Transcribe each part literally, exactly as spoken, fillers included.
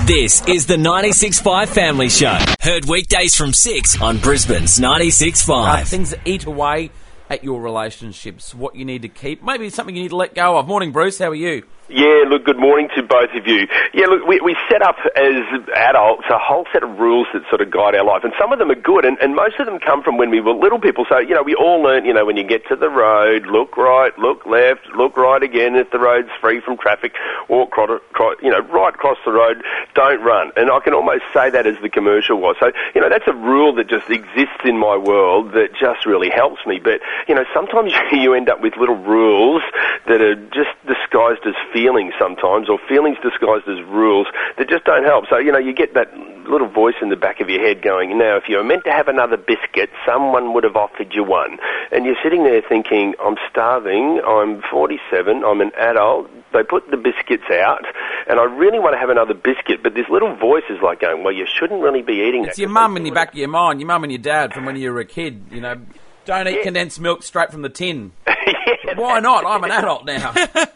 This is the ninety-six point five Family Show. Heard weekdays from six on Brisbane's ninety-six point Uh, five. things that eat away at your relationships, what you need to keep, maybe something you need to let go of. Morning, Bruce. How are you? Yeah, look, good morning to both of you. Yeah, look, we, we set up as adults a whole set of rules that sort of guide our life, and some of them are good, and, and most of them come from when we were little people. So, you know, we all learned, you know, when you get to the road, look right, look left, look right again if the road's free from traffic, walk, cro- cro- you know, right across the road, don't run. And I can almost say that as the commercial was. So, you know, that's a rule that just exists in my world that just really helps me. But, you know, sometimes you end up with little rules that are just disguised as feelings sometimes, or feelings disguised as rules that just don't help. So, you know, you get that little voice in the back of your head going, now, if you were meant to have another biscuit, someone would have offered you one. And you're sitting there thinking, I'm starving, I'm forty-seven, I'm an adult, they put the biscuits out, and I really want to have another biscuit, but this little voice is like going, well, you shouldn't really be eating that. It's your mum in the back of your mind, your mum and your dad from when you were a kid, you know, don't eat Yeah. condensed milk straight from the tin. Yeah. Why not? I'm an adult now.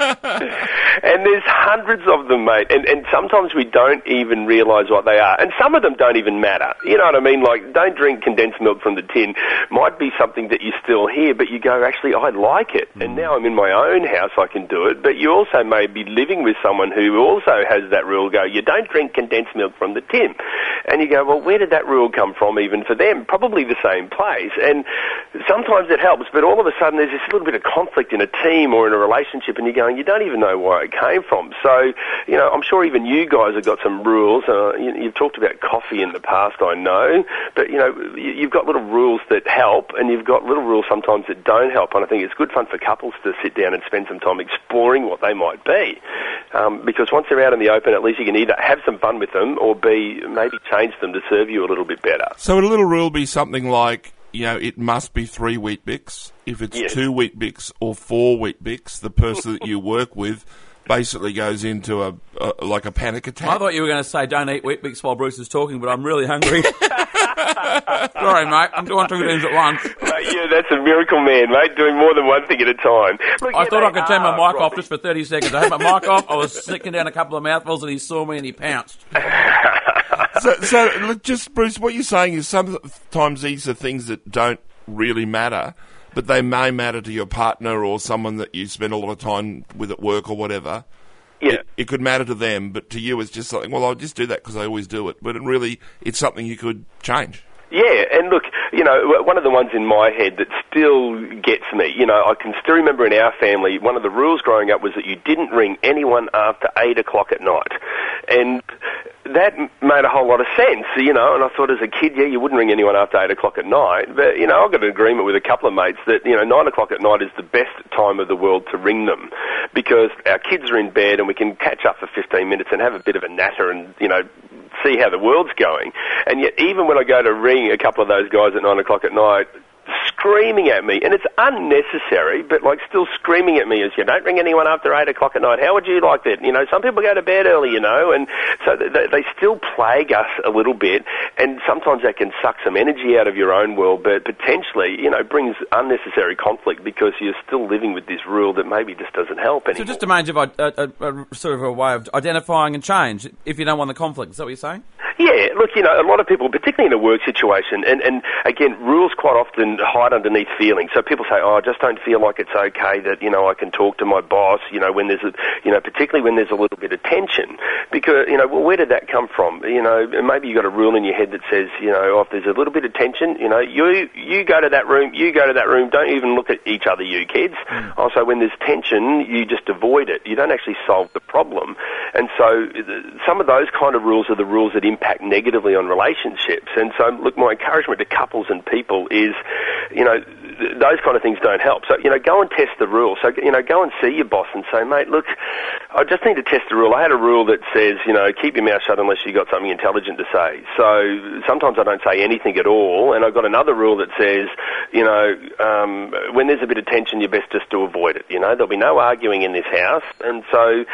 And there's hundreds of them, mate, and, and sometimes we don't even realise what they are. And some of them don't even matter. You know what I mean? Like, don't drink condensed milk from the tin might be something that you still hear, but you go, actually, I like it. Mm. And now I'm in my own house, I can do it. But you also may be living with someone who also has that rule, go, you don't drink condensed milk from the tin. And you go, well, where did that rule come from even for them? Probably the same place. And sometimes it helps, but all of a sudden there's this little bit of conflict in a team or in a relationship, and you're going, you don't even know where it came from. So, you know, I'm sure even you guys have got some rules. Uh, you, you've talked about coffee in the past, I know, but, you know, you, you've got little rules that help, and you've got little rules sometimes that don't help, and I think it's good fun for couples to sit down and spend some time exploring what they might be, um, because once they're out in the open, at least you can either have some fun with them or B, maybe change them to serve you a little bit better. So would a little rule be something like, you know, it must be three Wheat Bix. If it's Yes. two Wheat Bix or four Wheat Bix, the person that you work with basically goes into a, a like a panic attack. I thought you were going to say don't eat Wheat Bix while Bruce is talking, but I'm really hungry. Sorry, mate. I'm doing two things at once. Mate, yeah, that's a miracle man, mate, doing more than one thing at a time. Look, I yeah, thought I they could turn my are, mic off Robbie. just for thirty seconds. I had my mic off, I was sticking down a couple of mouthfuls, and he saw me and he pounced. So, so look, just, Bruce, what you're saying is sometimes these are things that don't really matter, but they may matter to your partner or someone that you spend a lot of time with at work or whatever. Yeah. It, it could matter to them, but to you it's just something, well, I'll just do that because I always do it. But it really, it's something you could change. Yeah, and look, you know, one of the ones in my head that still gets me, you know, I can still remember in our family, one of the rules growing up was that you didn't ring anyone after eight o'clock at night. And that made a whole lot of sense, you know, and I thought as a kid, yeah, you wouldn't ring anyone after eight o'clock at night. But, you know, I've got an agreement with a couple of mates that, you know, nine o'clock at night is the best time of the world to ring them because our kids are in bed and we can catch up for fifteen minutes and have a bit of a natter and, you know, see how the world's going. And yet even when I go to ring a couple of those guys at nine o'clock at night, screaming at me, and it's unnecessary, but like still screaming at me as you don't ring anyone after eight o'clock at night. How would you like that? You know, some people go to bed early, you know, and so they, they still plague us a little bit, and sometimes that can suck some energy out of your own world, but potentially, you know, brings unnecessary conflict because you're still living with this rule that maybe just doesn't help anymore. So just a major, a, a, a, sort of a way of identifying and change if you don't want the conflict. Is that what you're saying? Yeah, look, you know, a lot of people, particularly in a work situation, and, and again, rules quite often hide underneath feelings. So people say, oh, I just don't feel like it's okay that, you know, I can talk to my boss, you know, when there's a, you know, particularly when there's a little bit of tension. Because, you know, well, where did that come from? You know, maybe you've got a rule in your head that says, you know, oh, if there's a little bit of tension, you know, you you go to that room, you go to that room, don't even look at each other, you kids. Mm. Also, when there's tension, you just avoid it. You don't actually solve the problem. And so some of those kind of rules are the rules that impact negatively on relationships. And so, look, my encouragement to couples and people is, you know, th- those kind of things don't help. So, you know, go and test the rule. So, you know, go and see your boss and say, mate, look, I just need to test the rule. I had a rule that says, you know, keep your mouth shut unless you've got something intelligent to say. So sometimes I don't say anything at all. And I've got another rule that says, you know, um, when there's a bit of tension, you're best just to avoid it. You know, there'll be no arguing in this house. And so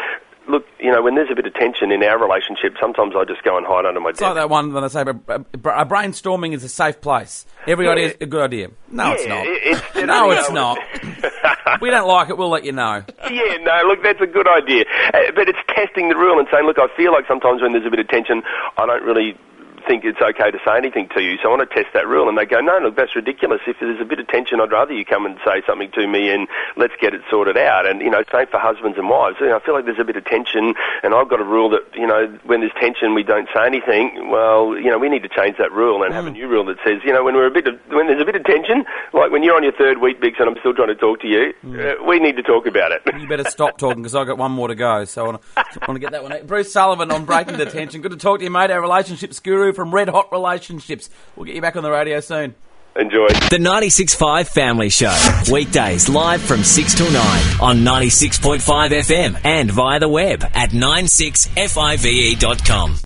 look, you know, when there's a bit of tension in our relationship, sometimes I just go and hide under my It's desk. like that one that I say, but uh, bra- brainstorming is a safe place. Every Yeah. idea is a good idea. No, Yeah, it's not. it- it's- no, you it's know, not. We don't like it, we'll let you know. Yeah, no, look, that's a good idea. Uh, but it's testing the rule and saying, look, I feel like sometimes when there's a bit of tension, I don't really think it's okay to say anything to you, so I want to test that rule. And they go, no, look, that's ridiculous. If there's a bit of tension, I'd rather you come and say something to me and let's get it sorted out. And, you know, same for husbands and wives. You know, I feel like there's a bit of tension, and I've got a rule that, you know, when there's tension, we don't say anything. Well, you know, we need to change that rule and have a new rule that says, you know, when we're a bit of, when there's a bit of tension, like when you're on your third week, Bix, and I'm still trying to talk to you, uh, we need to talk about it. You better stop talking because I've got one more to go. So I want to, I want to get that one. Bruce Sullivan on Breaking the Tension. Good to talk to you, mate. Our relationships guru from Red Hot Relationships. We'll get you back on the radio soon. Enjoy. The ninety-six point five Family Show. Weekdays live from six till nine on ninety-six point five F M and via the web at ninety-six five dot com.